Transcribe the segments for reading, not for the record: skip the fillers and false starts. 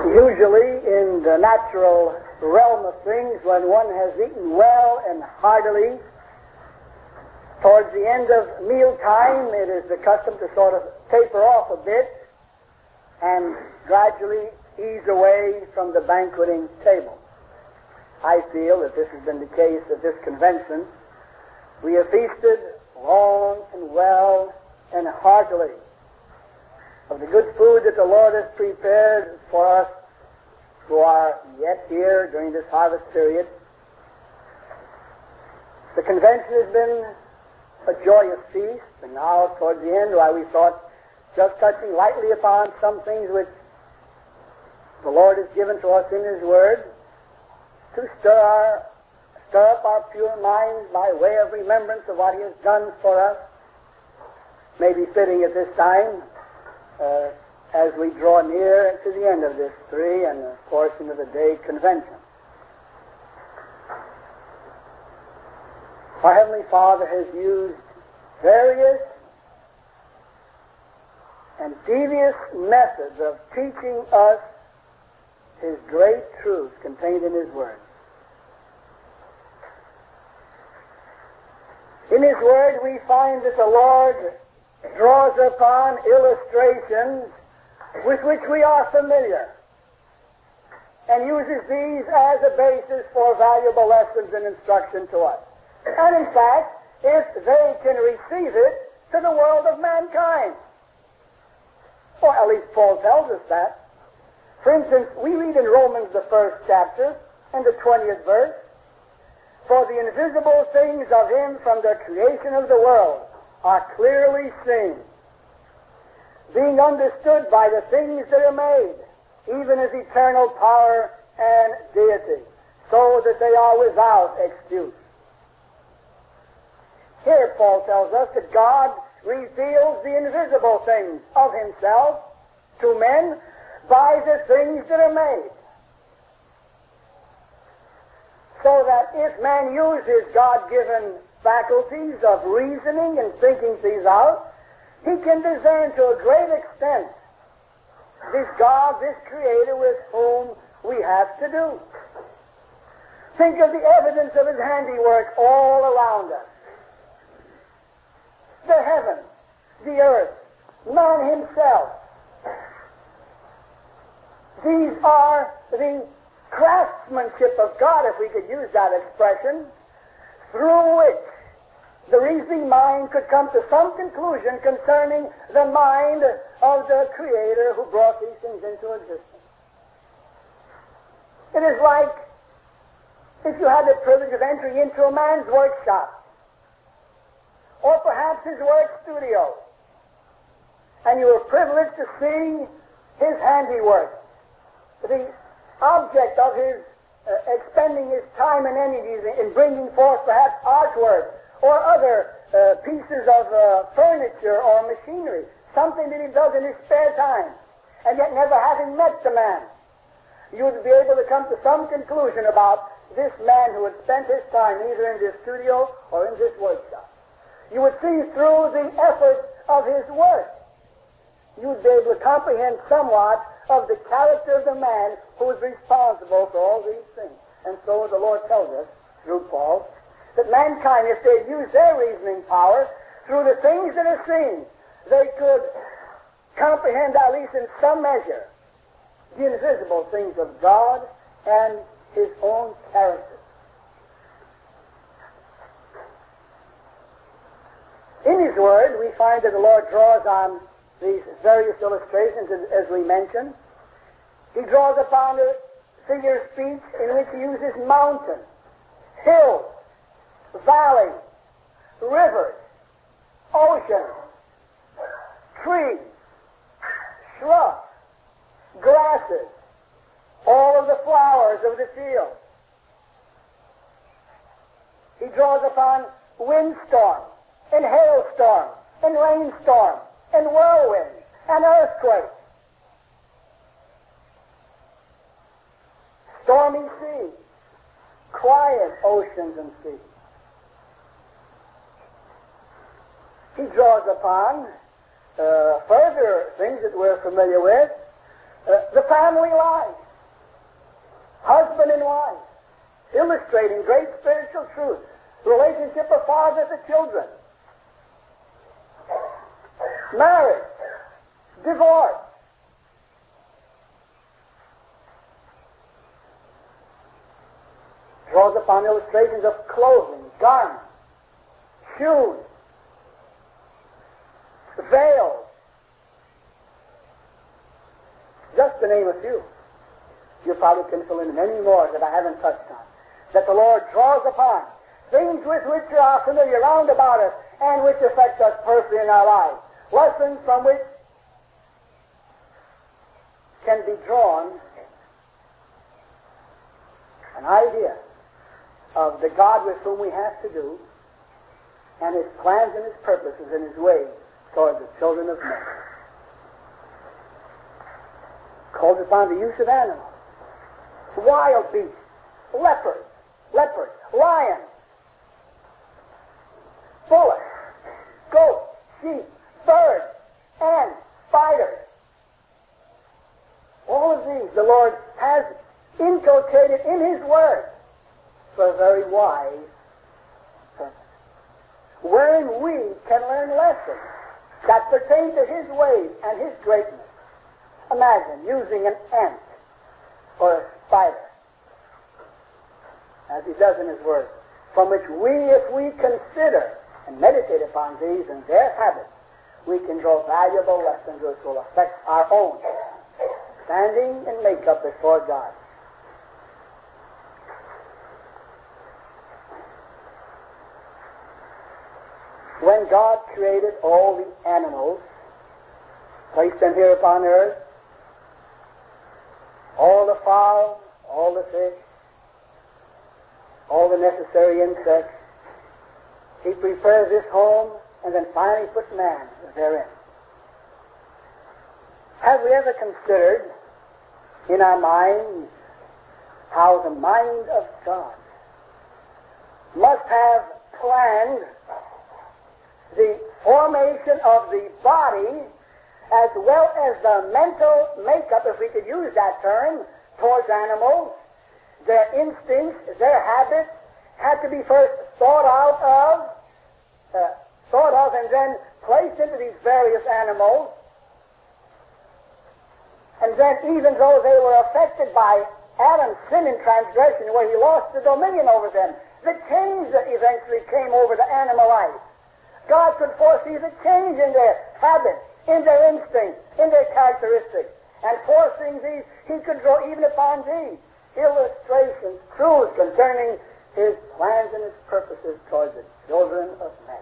Usually in the natural realm of things, when one has eaten well and heartily, towards the end of mealtime, it is the custom to sort of taper off a bit and gradually ease away from the banqueting table. I feel that this has been the case at this convention. We have feasted long and well and heartily of the good food that the Lord has prepared for us who are yet here during this harvest period. The convention has been a joyous feast, and now towards the end, while we thought just touching lightly upon some things which the Lord has given to us in His Word to stir up our pure minds by way of remembrance of what He has done for us, may be fitting at this time as we draw near to the end of this 3 and a portion of the day convention. Our Heavenly Father has used various and devious methods of teaching us His great truths contained in His Word. In His Word we find that the Lord draws upon illustrations with which we are familiar and uses these as a basis for valuable lessons and instruction to us. And in fact, if they can receive it, to the world of mankind. Or at least Paul tells us that. For instance, we read in Romans the 1st chapter and the 20th verse, "For the invisible things of Him from the creation of the world are clearly seen, being understood by the things that are made, even His eternal power and deity, so that they are without excuse." Here Paul tells us that God reveals the invisible things of Himself to men by the things that are made. So that if man uses God-given faculties of reasoning and thinking things out, he can discern to a great extent this God, this Creator with whom we have to do. Think of the evidence of His handiwork all around us. The heavens, the earth, man himself. These are the craftsmanship of God, if we could use that expression, through which the reasoning mind could come to some conclusion concerning the mind of the Creator who brought these things into existence. It is like if you had the privilege of entering into a man's workshop, or perhaps his work studio, and you were privileged to see his handiwork, the object of his expending his time and energies in bringing forth perhaps artwork or other pieces of furniture or machinery, something that he does in his spare time, and yet never having met the man, you would be able to come to some conclusion about this man who had spent his time either in this studio or in this workshop. You would see through the effort of his work. You would be able to comprehend somewhat of the character of the man who is responsible for all these things. And so the Lord tells us, through Paul, that mankind, if they use their reasoning power through the things that are seen, they could comprehend, at least in some measure, the invisible things of God and His own character. In His Word, we find that the Lord draws on these various illustrations, as we mentioned. He draws upon a figure of speech in which He uses mountains, hills, valleys, rivers, oceans, trees, shrubs, grasses, all of the flowers of the field. He draws upon windstorms and hailstorms and rainstorms and whirlwinds and earthquakes, stormy seas, quiet oceans and seas. He draws upon further things that we're familiar with, the family life, husband and wife, illustrating great spiritual truths, relationship of father to children, marriage, divorce. Draws upon illustrations of clothing, garments, shoes, veils, just to name a few. You probably can fill in many more that I haven't touched on, that the Lord draws upon, things with which are familiar round about us and which affect us personally in our lives, lessons from which can be drawn an idea of the God with whom we have to do, and His plans and His purposes and His ways toward the children of men. Calls upon the use of animals, wild beasts, leopards, lions, bullocks, goats, sheep, birds, ants, spiders. All of these the Lord has inculcated in His Word for a very wise purpose, wherein we can learn lessons that pertain to His ways and His greatness. Imagine using an ant or a spider, as He does in His Word, from which we, if we consider and meditate upon these and their habits, we can draw valuable lessons which will affect our own standing and makeup before God. When God created all the animals, placed them here upon earth, all the fowl, all the fish, all the necessary insects, He prepared this home and then finally put man therein. Have we ever considered in our minds how the mind of God must have planned the formation of the body as well as the mental makeup, if we could use that term, towards animals? Their instincts, their habits had to be first thought of and then placed into these various animals. And then even though they were affected by Adam's sin and transgression, where he lost the dominion over them, the change that eventually came over the animal life, God could foresee the change in their habits, in their instincts, in their characteristics. And foreseeing these, He could draw even upon these illustrations, truths concerning His plans and His purposes towards the children of men.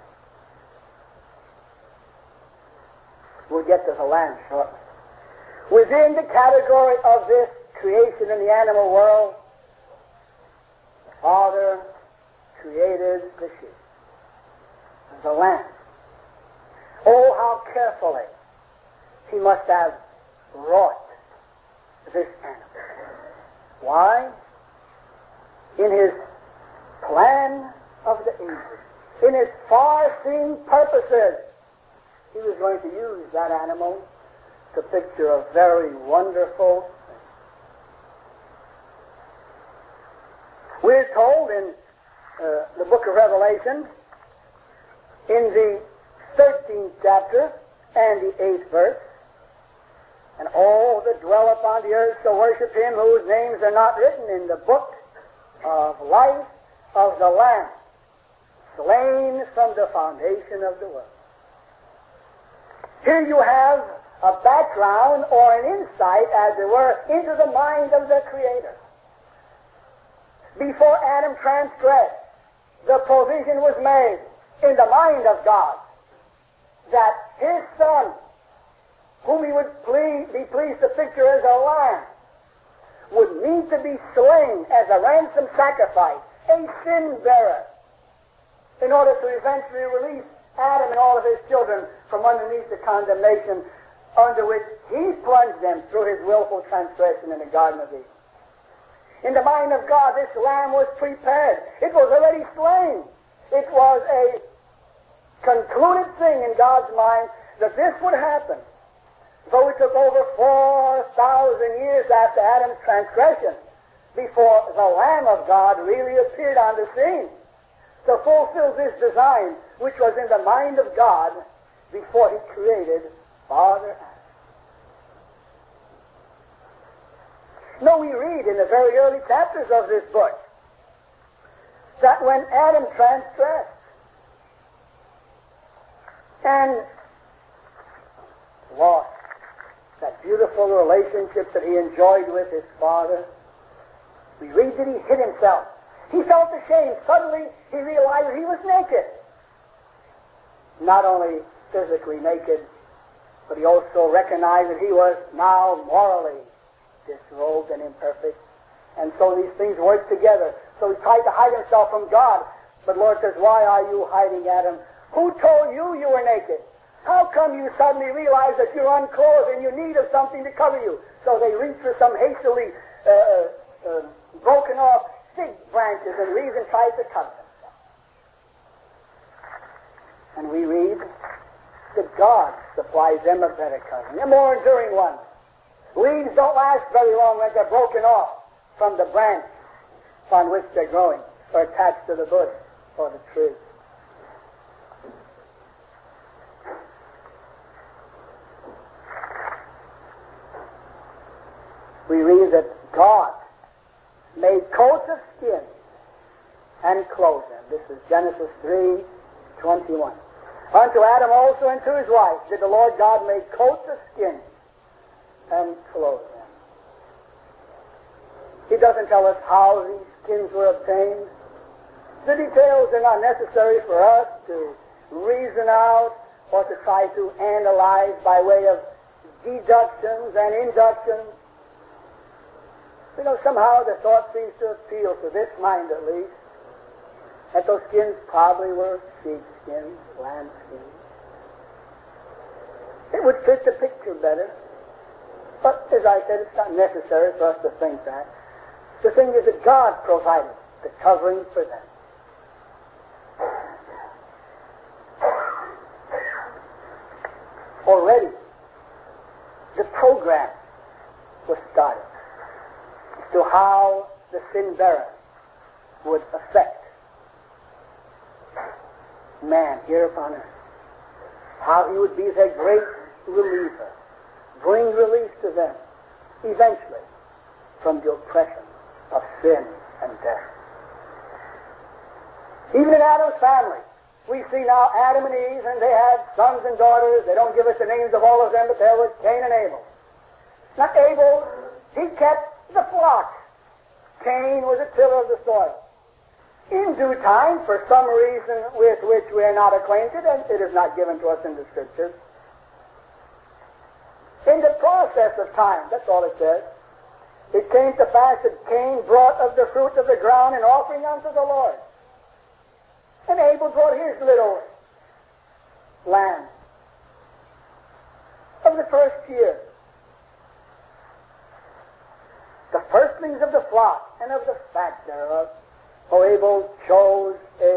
We'll get to the lamb shortly. Within the category of this creation in the animal world, the Father created the sheep, the lamb. Oh, how carefully He must have wrought this animal. Why? In His plan of the ages, in His far-seeing purposes, He was going to use that animal to picture a very wonderful thing. We're told in the book of Revelation, in the 13th chapter and the 8th verse, and all that dwell upon the earth shall worship Him whose names are not written in the book of life of the Lamb, slain from the foundation of the world. Here you have a background or an insight, as it were, into the mind of the Creator. Before Adam transgressed, the provision was made in the mind of God that His Son, whom He would be pleased to picture as a lamb, would need to be slain as a ransom sacrifice, a sin bearer, in order to eventually release Adam and all of his children from underneath the condemnation under which He plunged them through His willful transgression in the Garden of Eden. In the mind of God, this lamb was prepared. It was already slain. It was a concluded thing in God's mind that this would happen. So it took over 4,000 1,000 years after Adam's transgression before the Lamb of God really appeared on the scene to fulfill this design which was in the mind of God before He created Father Adam. No, we read in the very early chapters of this book that when Adam transgressed and lost that beautiful relationship that he enjoyed with his father, we read that he hid himself. He felt ashamed. Suddenly he realized he was naked. Not only physically naked, but he also recognized that he was now morally disrobed and imperfect. And so these things work together. So he tried to hide himself from God. But Lord says, why are you hiding, Adam? Who told you you were naked? How come you suddenly realize that you're unclothed and you need of something to cover you? So they reach for some hastily broken off fig branches and leaves and tries to cover themselves. And we read that God supplies them a better covering, a more enduring one. Leaves don't last very long when they're broken off from the branch upon which they're growing or attached to the bush or the tree. We read that God made coats of skin and clothed them. This is Genesis 3:21. Unto Adam also and to his wife did the Lord God make coats of skin and clothe them. He doesn't tell us how these skins were obtained. The details are not necessary for us to reason out or to try to analyze by way of deductions and inductions. You know, somehow the thought seems to appeal to this mind at least, that those skins probably were sheep skins, lamb skins. It would fit the picture better. But, as I said, it's not necessary for us to think that. The thing is that God provided the covering for them. Already, the program was started as to how the sin bearer would affect man here upon earth. How he would be their great reliever, bring relief to them, eventually, from the oppression of sin and death. Even in Adam's family, we see now Adam and Eve, and they had sons and daughters. They don't give us the names of all of them, but there was Cain and Abel. Now Abel, he kept the flock. Cain was a tiller of the soil. In due time, for some reason with which we are not acquainted, and it is not given to us in the Scriptures, in the process of time, that's all it says, it came to pass that Cain brought of the fruit of the ground an offering unto the Lord. And Abel brought his little lamb of the first year. The firstlings of the flock and of the fat thereof. For Abel chose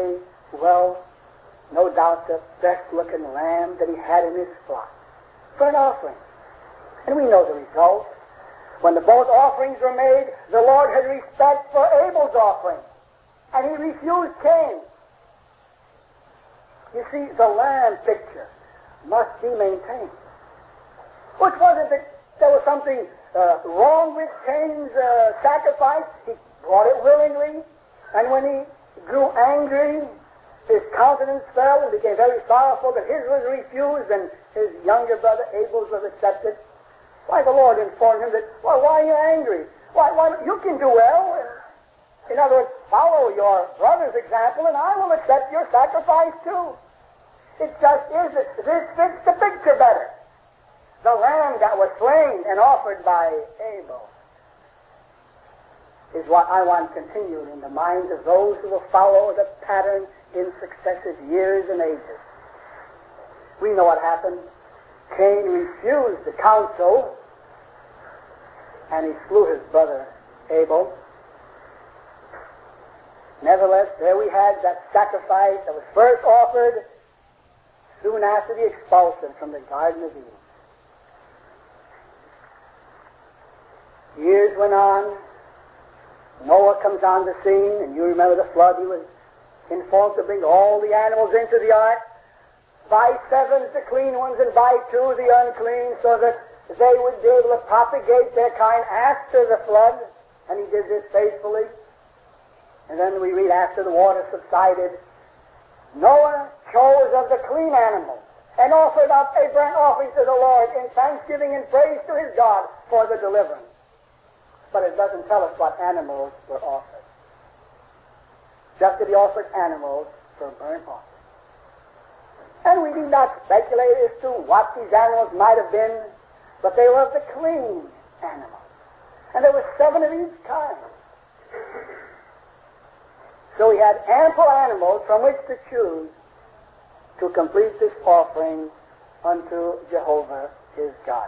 no doubt, the best-looking lamb that he had in his flock for an offering. And we know the result. When the both offerings were made, the Lord had respect for Abel's offering, and he refused Cain. You see, the lamb picture must be maintained. Which wasn't that there was something wrong with Cain's sacrifice. He brought it willingly, and when he grew angry, his countenance fell and became very sorrowful that his was refused and his younger brother Abel's was accepted. Why, the Lord informed him that, well, why are you angry? Why, you can do well. In other words, follow your brother's example, and I will accept your sacrifice too. It just is that this fits the picture better. The lamb that was slain and offered by Abel is what I want continued in the minds of those who will follow the pattern in successive years and ages. We know what happened. Cain refused the counsel, and he slew his brother Abel. Nevertheless, there we had that sacrifice that was first offered soon after the expulsion from the Garden of Eden. Years went on. Noah comes on the scene, and you remember the flood. He was informed to bring all the animals into the ark. By sevens the clean ones, and by two the unclean, so that they would be able to propagate their kind after the flood. And he did this faithfully. And then we read, after the water subsided, Noah chose of the clean animals and offered up a burnt offering to the Lord in thanksgiving and praise to his God for the deliverance. But it doesn't tell us what animals were offered. Just that he offered animals for burnt offering. And we need not speculate as to what these animals might have been, but they were of the clean animals. And there were 7 of each kind. So he had ample animals from which to choose to complete this offering unto Jehovah his God.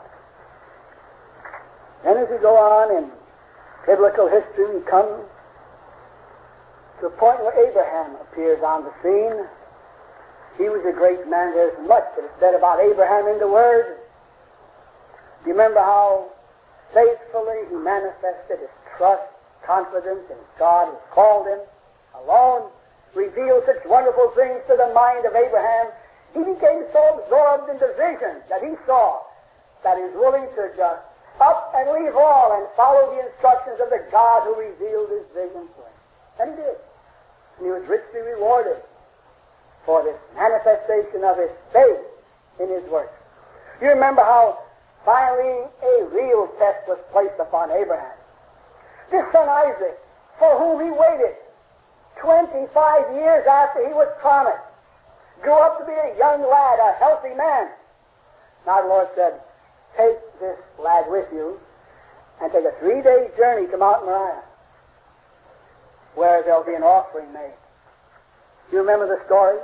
Then as we go on in biblical history, we come to a point where Abraham appears on the scene. He was a great man. There's much that is said about Abraham in the Word. Do you remember how faithfully he manifested his trust, confidence in God who called him alone, revealed such wonderful things to the mind of Abraham? He became so absorbed in the vision that he saw that he was willing to just up and leave all and follow the instructions of the God who revealed his vision to him. And he did. And he was richly rewarded for this manifestation of his faith in his work. You remember how finally a real test was placed upon Abraham. This son Isaac, for whom he waited 25 years after he was promised, grew up to be a young lad, a healthy man. Now the Lord said, take this lad with you and take a 3-day journey to Mount Moriah, where there'll be an offering made. You remember the story?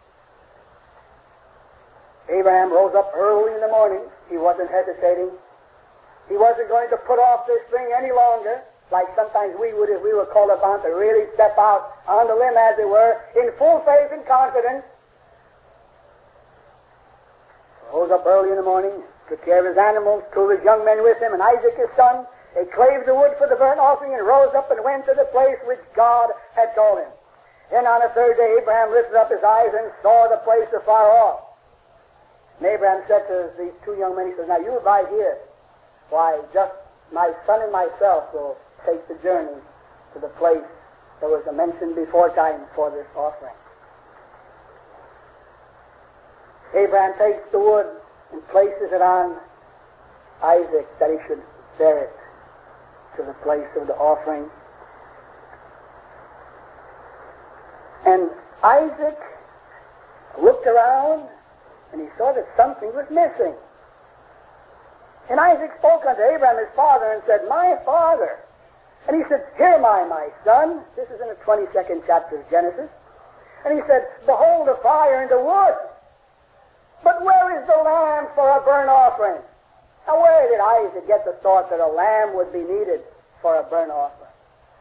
Abraham rose up early in the morning. He wasn't hesitating. He wasn't going to put off this thing any longer, like sometimes we would if we were called upon to really step out on the limb, as it were, in full faith and confidence. Rose up early in the morning, took care of his animals, 2 of his young men with him, and Isaac his son. They clave the wood for the burnt offering and rose up and went to the place which God had told him. Then on the 3rd day, Abraham lifted up his eyes and saw the place afar off. And Abraham said to these 2 young men, he says, now you abide here. Why, just my son and myself will take the journey to the place that was mentioned before time for this offering. Abraham takes the wood and places it on Isaac that he should bear it to the place of the offering. And Isaac looked around and he saw that something was missing. And Isaac spoke unto Abraham his father and said, my father. And he said, here am I, my son. This is in the 22nd chapter of Genesis. And he said, behold the fire and the wood, but where is the lamb for a burnt offering? Now where did Isaac get the thought that a lamb would be needed for a burnt offering?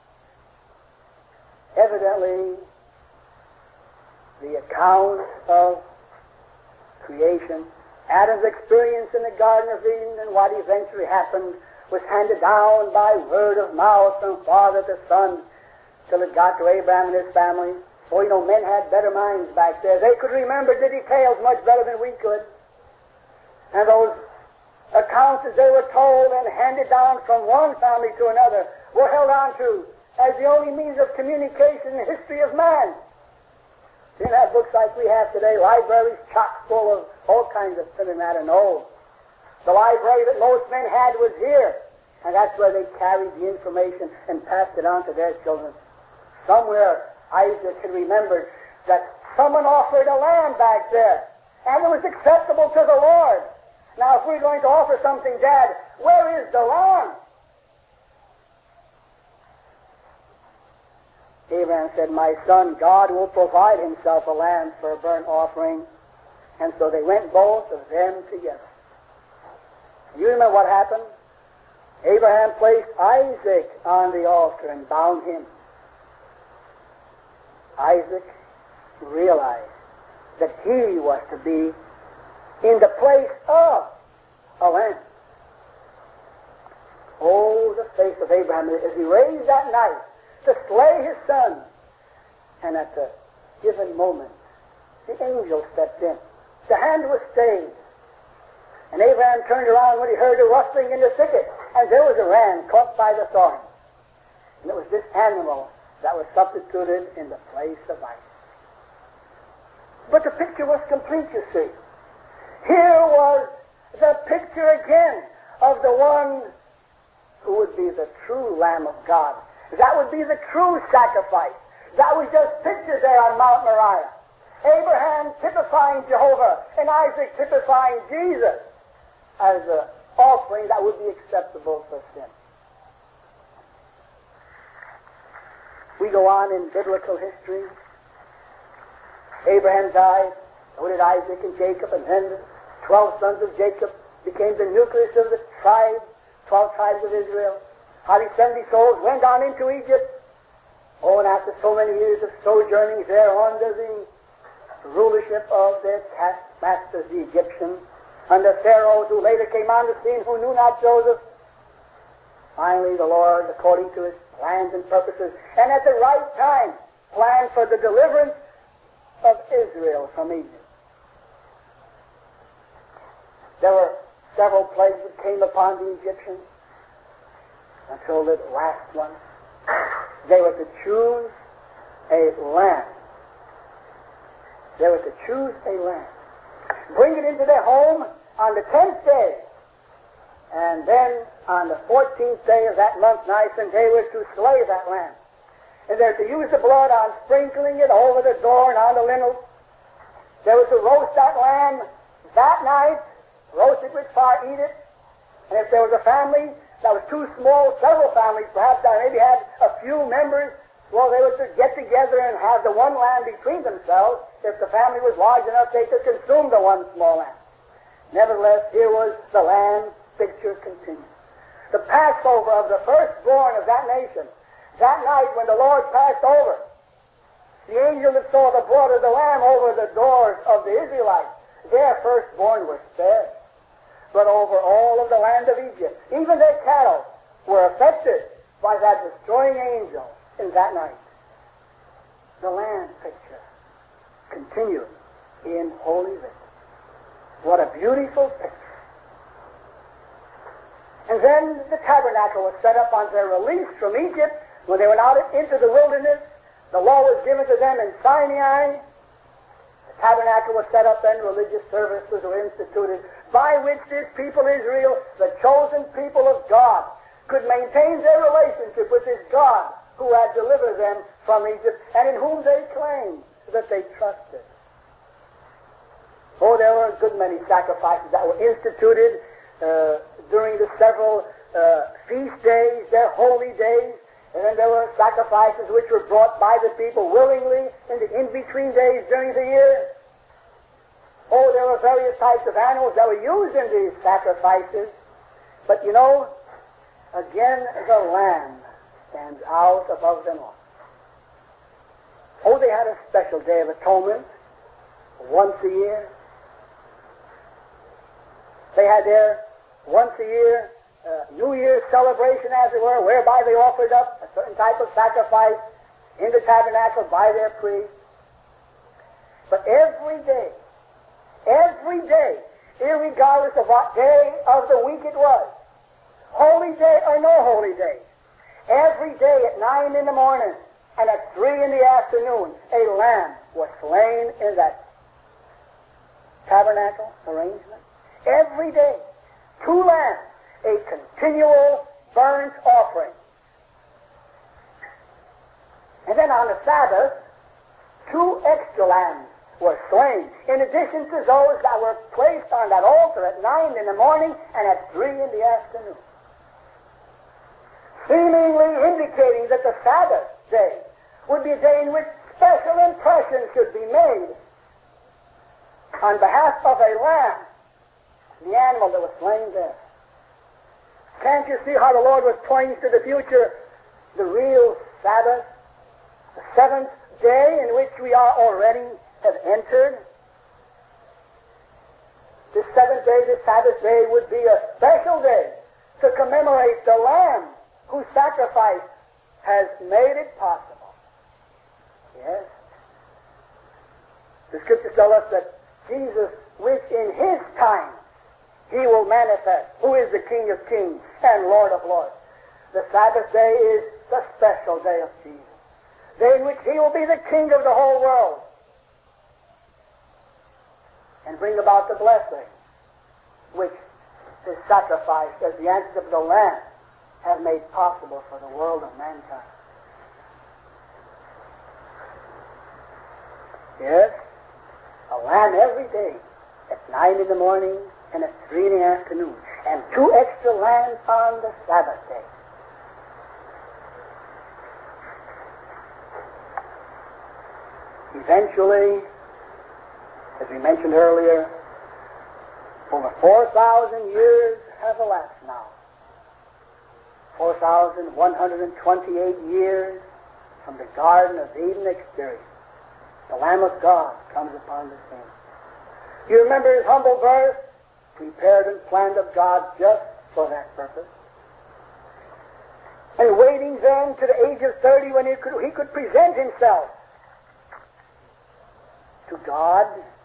Evidently, the account of creation, Adam's experience in the Garden of Eden, and what eventually happened was handed down by word of mouth from father to son till it got to Abraham and his family. Oh, you know, men had better minds back there. They could remember the details much better than we could. And those accounts, as they were told and handed down from one family to another, were held on to as the only means of communication in the history of man. You didn't have books like we have today, libraries chock full of all kinds of silly matter. No. The library that most men had was here, and that's where they carried the information and passed it on to their children. Somewhere Isaac had remembered that someone offered a lamb back there, and it was acceptable to the Lord. Now, if we're going to offer something, Dad, where is the lamb? Abraham said, my son, God will provide himself a lamb for a burnt offering. And so they went both of them together. You remember what happened? Abraham placed Isaac on the altar and bound him. Isaac realized that he was to be in the place of a lamb. Oh, the face of Abraham as he raised that knife to slay his son. And at the given moment, the angel stepped in. The hand was stayed. And Abraham turned around when he heard a rustling in the thicket, and there was a ram caught by the thorn. And it was this animal that was substituted in the place of Isaac. But the picture was complete, you see. Here was the picture again of the one who would be the true Lamb of God. That would be the true sacrifice. That was just pictured there on Mount Moriah. Abraham typifying Jehovah, and Isaac typifying Jesus as an offering that would be acceptable for sin. We go on in biblical history. Abraham died, so did Isaac and Jacob, and then the 12 sons of Jacob became the nucleus of the tribe, 12 tribes of Israel. How these 70 souls went on into Egypt. Oh, and after so many years of sojourning there under the rulership of their taskmasters, the Egyptians, under pharaohs who later came on the scene who knew not Joseph, finally the Lord, according to his plans and purposes, and at the right time, planned for the deliverance of Israel from Egypt. There were several plagues that came upon the Egyptians until the last one. They were to choose a lamb. They were to choose a lamb, bring it into their home on the 10th day, and then on the 14th day of that month, night and day, were to slay that lamb. And they're to use the blood on sprinkling it over the door and on the lintel. They were to roast that lamb that night, roast it with fire, eat it. And if there was a family that was too small, several families perhaps that maybe had a few members, well, they were to get together and have the one lamb between themselves. If the family was large enough, they could consume the one small lamb. Nevertheless, here was the lamb picture continued. The Passover of the firstborn of that nation. That night when the Lord passed over, the angel that saw the blood of the lamb over the doors of the Israelites, their firstborn was spared. But over all of the land of Egypt, even their cattle were affected by that destroying angel in that night. The lamb picture continued in Holy Writ. What a beautiful picture. And then the tabernacle was set up on their release from Egypt. When they went out into the wilderness, the law was given to them in Sinai. The tabernacle was set up, and religious services were instituted by which this people Israel, the chosen people of God, could maintain their relationship with this God who had delivered them from Egypt and in whom they claimed that they trusted. Oh, there were a good many sacrifices that were instituted during the several feast days, their holy days, and then there were sacrifices which were brought by the people willingly in the in-between days during the year. Oh, there were various types of animals that were used in these sacrifices. But you know, again, the lamb stands out above them all. Oh, they had a special day of atonement once a year. They had their once a year New Year's celebration, as it were, whereby they offered up a certain type of sacrifice in the tabernacle by their priest. But every day, irregardless of what day of the week it was, holy day or no holy day, every day at 9 in the morning and at 3 in the afternoon, a lamb was slain in that tabernacle arrangement. Every day, 2 lambs, a continual burnt offering. And then on the Sabbath, 2 extra lambs were slain, in addition to those that were placed on that altar at 9 in the morning and at 3 in the afternoon. Seemingly indicating that the Sabbath day would be a day in which special impression should be made on behalf of a lamb, the animal that was slain there. Can't you see how the Lord was pointing to the future, the real Sabbath, the 7th day in which we are already have entered? This 7th day, this Sabbath day, would be a special day to commemorate the Lamb sacrifice has made it possible. Yes. The Scriptures tell us that Jesus, which in His time He will manifest, who is the King of kings and Lord of lords. The Sabbath day is the special day of Jesus, day in which He will be the King of the whole world and bring about the blessing which His sacrifice as the answers of the Lamb have made possible for the world of mankind. Yes, a lamb every day, at 9 in the morning and at 3 in the afternoon, and 2 extra lambs on the Sabbath day. Eventually, as we mentioned earlier, over 4,000 years have elapsed now. 4,128 years from the Garden of Eden experience. The Lamb of God comes upon the scene. You remember His humble birth, prepared and planned of God just for that purpose. And waiting then to the age of 30 when He could present Himself to God,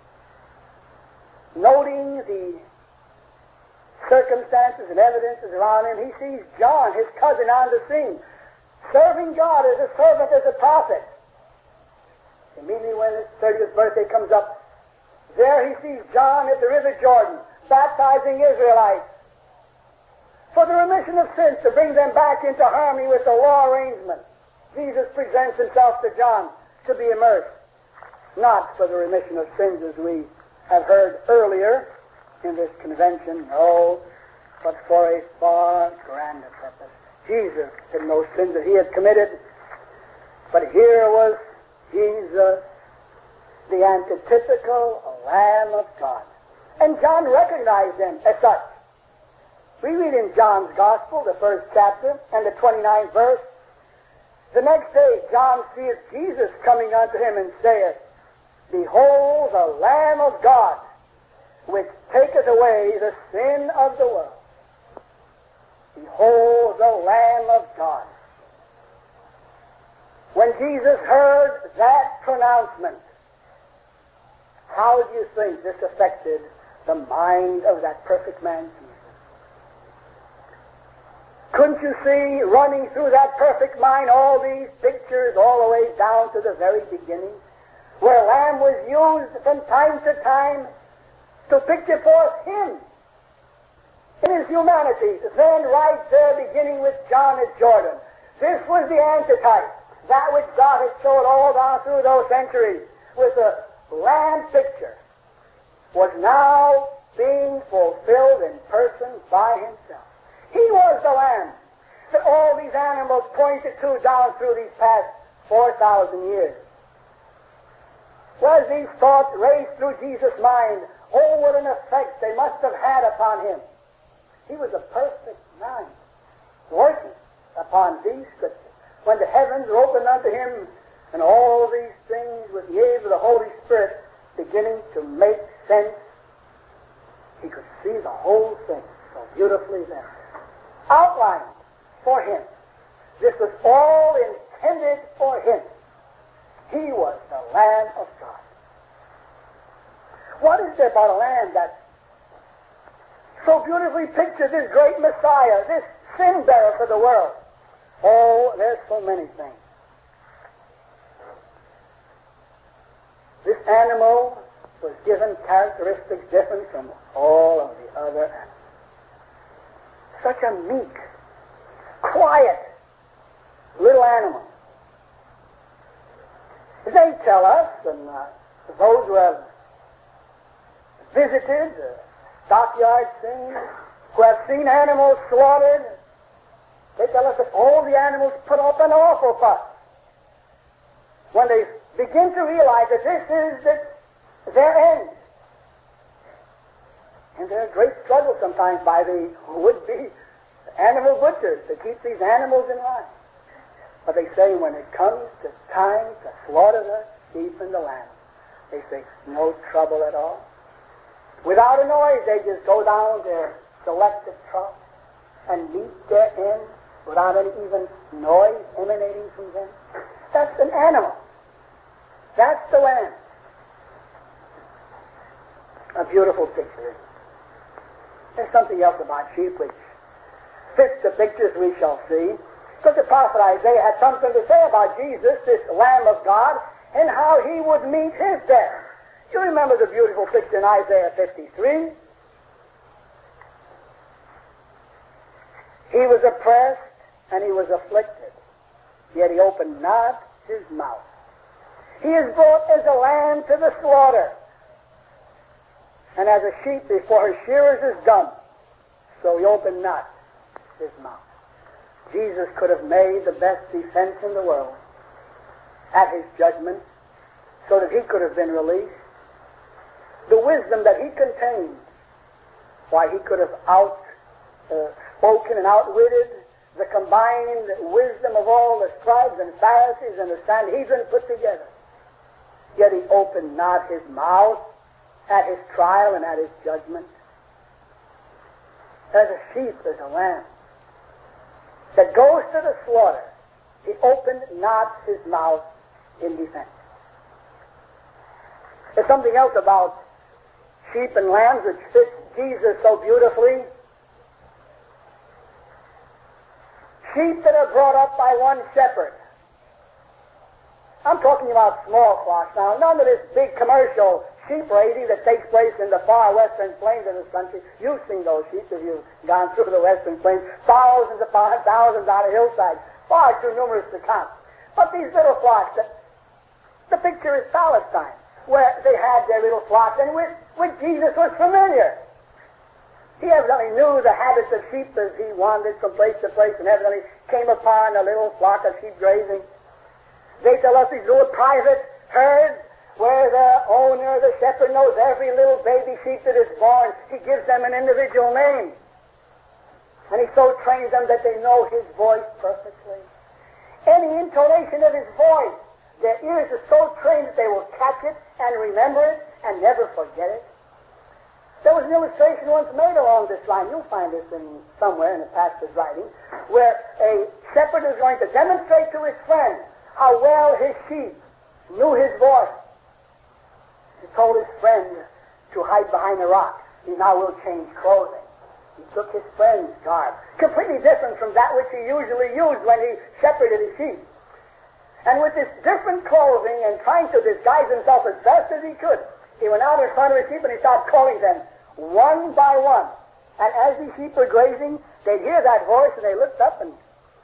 noting the circumstances and evidences around Him. He sees John, his cousin, on the scene, serving God as a servant, as a prophet. Immediately when his 30th birthday comes up, there he sees John at the River Jordan, baptizing Israelites for the remission of sins, to bring them back into harmony with the law arrangement. Jesus presents Himself to John to be immersed, not for the remission of sins as we have heard earlier in this convention, no, but for a far grander purpose. Jesus had no sins that He had committed, but here was Jesus, the antitypical Lamb of God. And John recognized Him as such. We read in John's Gospel, the 1st chapter, and the 29th verse, the next day John seeth Jesus coming unto him and saith, Behold the Lamb of God, which taketh away the sin of the world. Behold the Lamb of God. When Jesus heard that pronouncement, how do you think this affected the mind of that perfect man, Jesus? Couldn't you see running through that perfect mind all these pictures all the way down to the very beginning, where lamb was used from time to time to picture forth Him in His humanity? Then right there, beginning with John at Jordan, this was the antitype, that which God had showed all down through those centuries with the lamb picture, was now being fulfilled in person by Himself. He was the Lamb that all these animals pointed to down through these past 4,000 years. Well, as these thoughts raced through Jesus' mind, oh, what an effect they must have had upon Him. He was a perfect man, working upon these Scriptures. When the heavens were opened unto Him, and all these things with the aid of the Holy Spirit beginning to make sense, He could see the whole thing so beautifully there, outlined for Him. This was all intended for Him. He was the Lamb of God. What is there about a lamb that so beautifully pictures this great Messiah, this sin bearer for the world? Oh, there's so many things. This animal was given characteristics different from all of the other animals. Such a meek, quiet little animal. They tell us, and those who have visited the stockyard scenes, who have seen animals slaughtered, they tell us that all the animals put up an awful fuss when they begin to realize that this is their end. And there's great struggle sometimes by the would-be animal butchers to keep these animals in line. But they say when it comes to time to slaughter the sheep and the lamb, they say no trouble at all. Without a noise, they just go down their selected trough and meet their end without any even noise emanating from them. That's an animal. That's the lamb. A beautiful picture. There's something else about sheep which fits the pictures we shall see. Because the prophet Isaiah had something to say about Jesus, this Lamb of God, and how he would meet his death. You remember the beautiful picture in Isaiah 53? He was oppressed and he was afflicted, yet he opened not his mouth. He is brought as a lamb to the slaughter, and as a sheep before her shearers is dumb, so he opened not his mouth. Jesus could have made the best defense in the world at his judgment so that he could have been released. The wisdom that he contained, why he could have outspoken and outwitted the combined wisdom of all the scribes and Pharisees and the Sanhedrin put together. Yet he opened not his mouth at his trial and at his judgment. As a sheep, as a lamb that goes to the slaughter, he opened not his mouth in defense. There's something else about sheep and lambs which fits Jesus so beautifully. Sheep that are brought up by one shepherd. I'm talking about small flocks now, none of this big commercial sheep raising that takes place in the far western plains of this country. You've seen those sheep if you've gone through the western plains, thousands upon thousands on a hillside, far too numerous to count. But these little flocks, the picture is Palestine, where they had their little flocks, and with Jesus was familiar. He evidently knew the habits of sheep as he wandered from place to place, and evidently came upon a little flock of sheep grazing. They tell us these little private herds where the owner, the shepherd, knows every little baby sheep that is born. He gives them an individual name. And he so trains them that they know his voice perfectly. Any intonation of his voice, their ears are so trained that they will catch it and remember it and never forget it. There was an illustration once made along this line. You'll find this somewhere in a pastor's writing, where a shepherd is going to demonstrate to his friend how well his sheep knew his voice. He told his friend to hide behind the rock. He now will change clothing. He took his friend's garb, completely different from that which he usually used when he shepherded his sheep. And with this different clothing and trying to disguise himself as best as he could, he went out in front of his sheep and he started calling them one by one. And as the sheep were grazing, they'd hear that voice and they looked up and,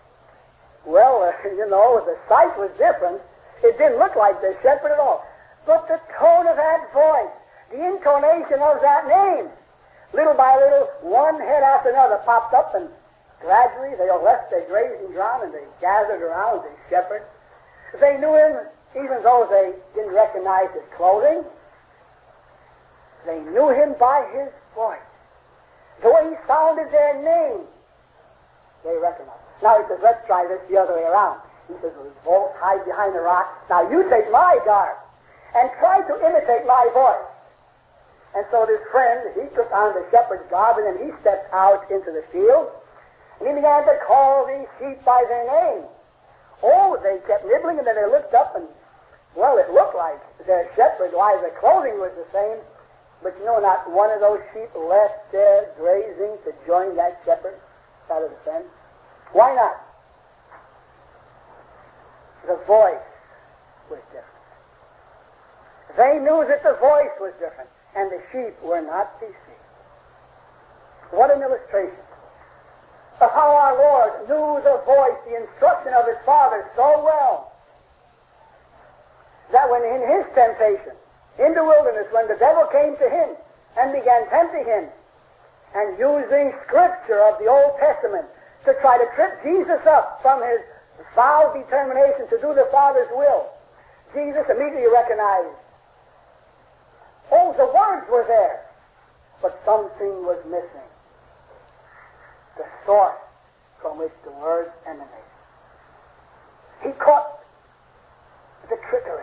the sight was different. It didn't look like the shepherd at all. But the tone of that voice, the intonation of that name, little by little, one head after another popped up, and gradually they all left their grazing ground and they gathered around the shepherd. They knew him even though they didn't recognize his clothing. They knew him by his voice. The way he sounded their name, they recognized. Now he says, let's try this the other way around. He says, well, both hide behind the rock. Now you take my garb and try to imitate my voice. And so this friend, he took on the shepherd's garb, and then he stepped out into the field, and he began to call these sheep by their name. Oh, they kept nibbling, and then they looked up, and, it looked like their shepherd, why their clothing was the same, but not one of those sheep left there grazing to join that shepherd out of the fence. Why not? The voice was different. They knew that the voice was different, and the sheep were not deceived. What an illustration of how our Lord knew the voice, the instruction of his Father so well, that when in his temptation, in the wilderness, when the devil came to him and began tempting him, and using scripture of the Old Testament to try to trip Jesus up from his vowed determination to do the Father's will, Jesus immediately recognized, the words were there, but something was missing. The source from which the words emanated. He caught the trickery,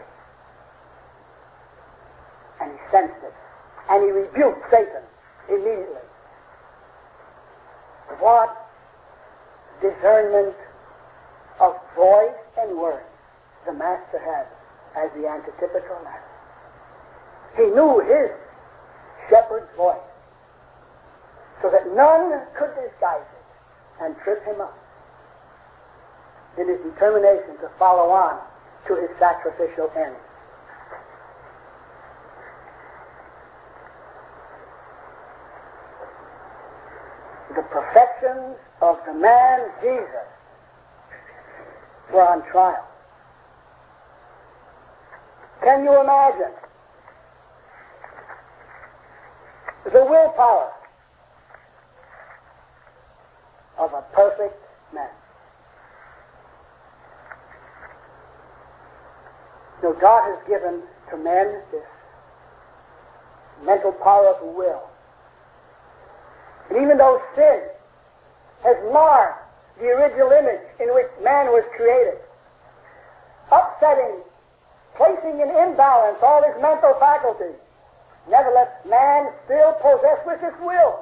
and he sensed it, and he rebuked Satan immediately. What discernment of voice and word the Master had as the antitypical lamb. He knew his shepherd's voice, so that none could disguise it and trip him up in his determination to follow on to his sacrificial end. The perfections of the man Jesus were on trial. Can you imagine the willpower of a perfect man? So God has given to men this mental power of will. And even though sin has marred the original image in which man was created, upsetting, placing in imbalance all his mental faculties, nevertheless man still possessed with his will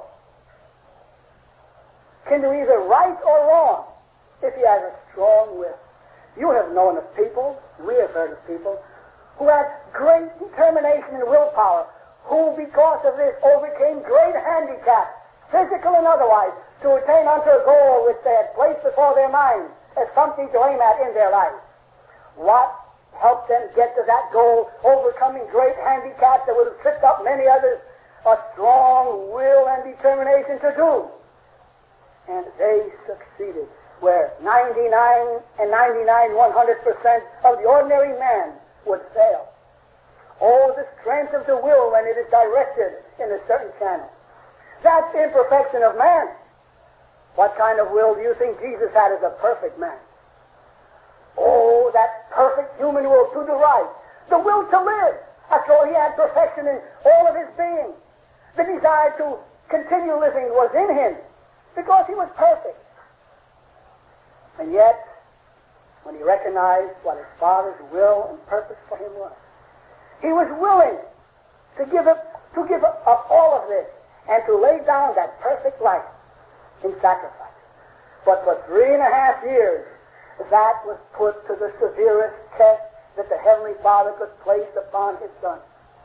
can do either right or wrong if he has a strong will. You have known of people, we have heard of people, who had great determination and willpower, who because of this overcame great handicaps, physical and otherwise, to attain unto a goal which they had placed before their minds as something to aim at in their life. What helped them get to that goal, overcoming great handicaps that would have tripped up many others? A strong will and determination to do. And they succeeded, where 99 and 100% of the ordinary man would fail. Oh, the strength of the will when it is directed in a certain channel. That's the imperfection of man. What kind of will do you think Jesus had as a perfect man? Oh, that perfect human will to do right. The will to live. After all, he had perfection in all of his being. The desire to continue living was in him because he was perfect. And yet, when he recognized what his Father's will and purpose for him was, he was willing to give up all of this and to lay down that perfect life in sacrifice. But for 3.5 years, that was put to the severest test that the Heavenly Father could place upon his Son.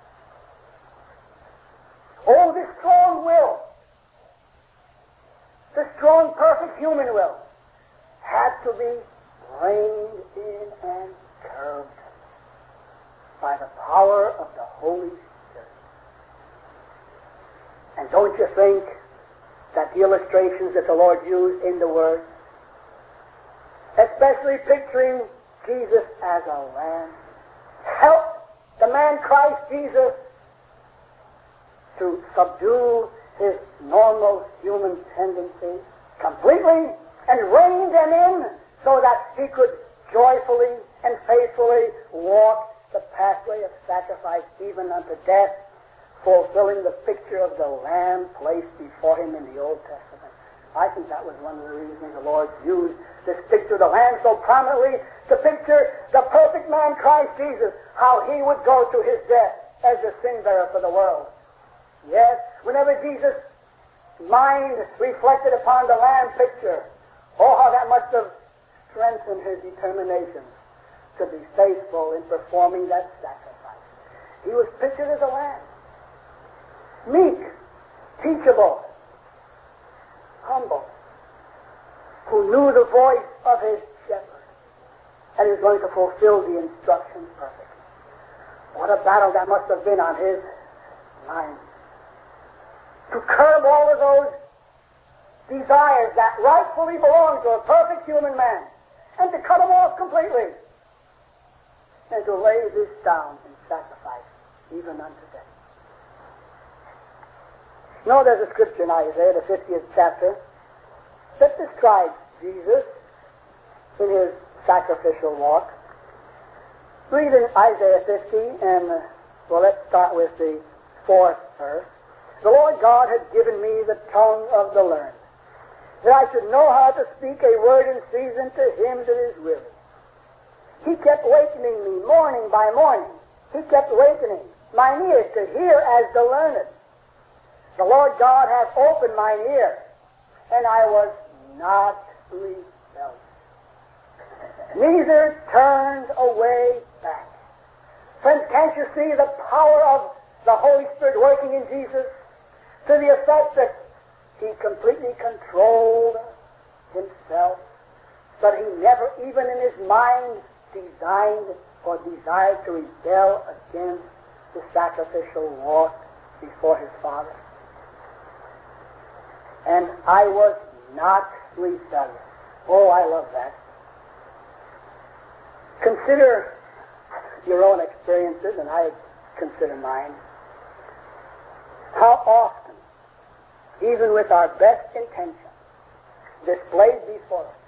Oh, this strong will, the strong, perfect human will, had to be reined in and curbed by the power of the Holy Spirit. And don't you think that the illustrations that the Lord used in the Word, especially picturing Jesus as a lamb, helped the man Christ Jesus to subdue his normal human tendencies completely and rein them in so that he could joyfully and faithfully walk the pathway of sacrifice even unto death, fulfilling the picture of the Lamb placed before him in the Old Testament. I think that was one of the reasons the Lord used this picture of the Lamb so prominently to picture the perfect man Christ Jesus, how he would go to his death as the sin bearer for the world. Yes, whenever Jesus' mind reflected upon the Lamb picture, oh, how that must have strengthened his determination to be faithful in performing that sacrifice. He was pictured as a lamb, meek, teachable, humble, who knew the voice of his shepherd, and he was going to fulfill the instructions perfectly. What a battle that must have been on his mind. To curb all of those desires that rightfully belong to a perfect human man, and to cut them off completely, and to lay this down in sacrifice, even unto death. You know, there's a scripture in Isaiah, the 50th chapter, that describes Jesus in his sacrificial walk. Read in Isaiah 50, and, let's start with the 4th verse. The Lord God had given me the tongue of the learned, that I should know how to speak a word in season to him that is weary. He kept wakening me morning by morning. He kept wakening mine ears to hear as the learned. The Lord God hath opened mine ear, and I was not rebellious. Neither turned away back. Friends, can't you see the power of the Holy Spirit working in Jesus to the effect that He completely controlled Himself, but He never, even in His mind, designed or desired to rebel against the sacrificial law before His Father? And I was not rebellious. Oh, I love that. Consider your own experiences, and I consider mine. How often, even with our best intentions displayed before us,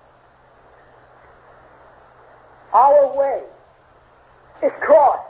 our way is crossed.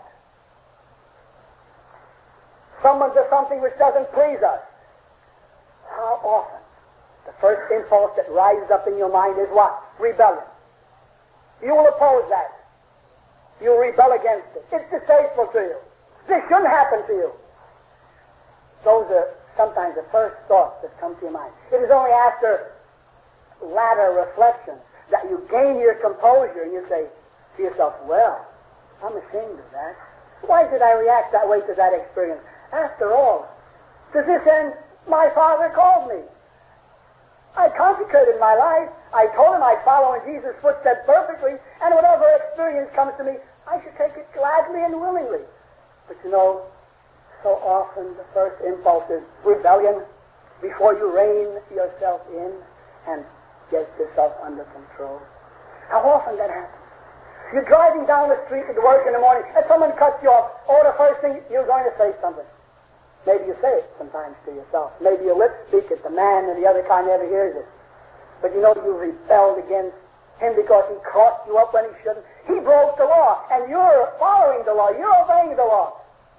Someone does something which doesn't please us. How often? The first impulse that rises up in your mind is what? Rebellion. You will oppose that. You'll rebel against it. It's distasteful to you. This shouldn't happen to you. Those are sometimes the first thoughts that come to your mind. It is only after latter reflection that you gain your composure and you say to yourself, well, I'm ashamed of that. Why did I react that way to that experience? After all, to this end, my Father called me. I consecrated my life. I told Him I'd follow in Jesus' footsteps perfectly, and whatever experience comes to me, I should take it gladly and willingly. But you know, so often the first impulse is rebellion before you rein yourself in and get yourself under control. How often that happens? You're driving down the street to work in the morning, and someone cuts you off. Oh, the first thing, you're going to say something. Maybe you say it sometimes to yourself. Maybe your lips speak it. The man and the other kind never hears it. But you know you rebelled against him because he crossed you up when he shouldn't. He broke the law, and you're following the law. You're obeying the law.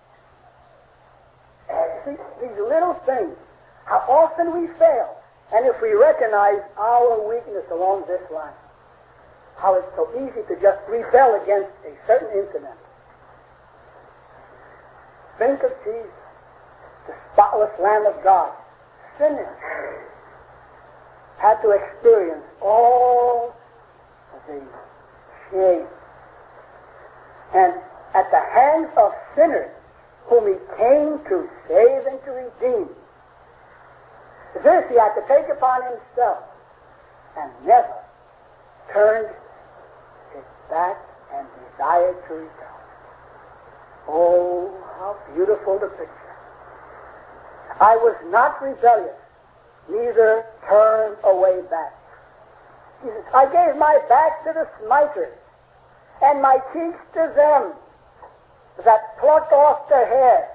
See, these little things, how often we fail. And if we recognize our weakness along this line, how it's so easy to just rebel against a certain incident. Think of Jesus, the spotless Lamb of God. Sinners had to experience all the shame. And at the hands of sinners whom He came to save and to redeem, this He had to take upon Himself and never turned His back and desired to rebel. Oh, how beautiful the picture. I was not rebellious, neither turned away back. Jesus, I gave my back to the smiters, and my cheeks to them that plucked off the hair.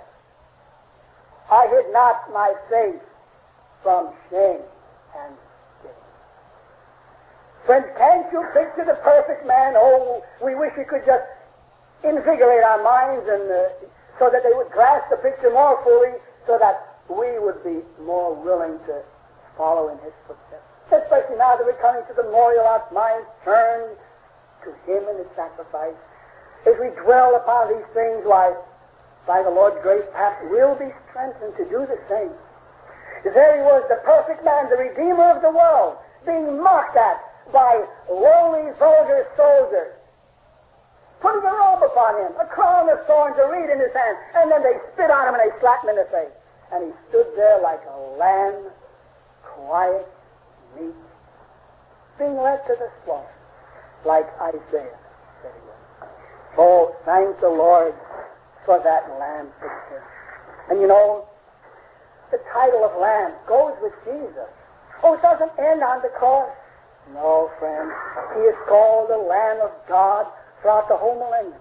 I hid not my face from shame and shame. Friends, can't you picture the perfect man? Oh, we wish we could just invigorate our minds and so that they would grasp the picture more fully, so that we would be more willing to follow in His footsteps. Especially now that we're coming to the memorial, our minds turn to Him and His sacrifice. As we dwell upon these things, why, by the Lord's grace, perhaps we'll be strengthened to do the same. There He was, the perfect man, the Redeemer of the world, being mocked at by lowly, vulgar soldiers, putting a robe upon Him, a crown of thorns, a reed in His hand, and then they spit on Him and they slapped Him in the face. And He stood there like a lamb, quiet, meek, being led to the slaughter, like Isaiah said He was. Oh, thank the Lord for that lamb picture. And you know, the title of lamb goes with Jesus. Oh, it doesn't end on the cross. No, friends. He is called the Lamb of God throughout the whole millennium.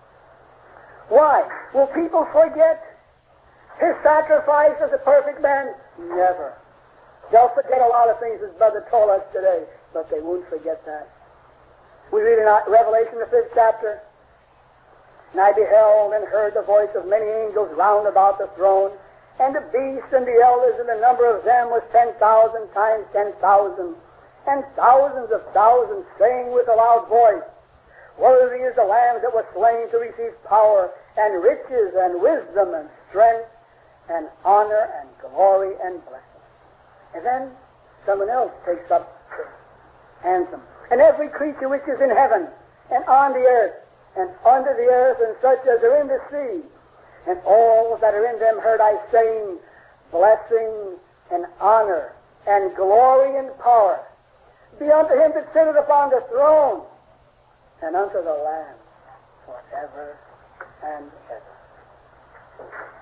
Why? Will people forget His sacrifice as a perfect man? Never. They'll forget a lot of things, as Brother told us today, but they won't forget that. We read in Revelation, the 5th chapter, and I beheld and heard the voice of many angels round about the throne, and the beasts and the elders, and the number of them was 10,000 times 10,000, and thousands of thousands, saying with a loud voice, Worthy is the Lamb that was slain to receive power, and riches, and wisdom, and strength, and honor, and glory, and blessing. And then someone else takes up Anthem. And every creature which is in heaven, and on the earth, and under the earth, and such as are in the sea, and all that are in them heard I saying, blessing and honor and glory and power be unto him that sitteth upon the throne, and unto the Lamb forever and ever.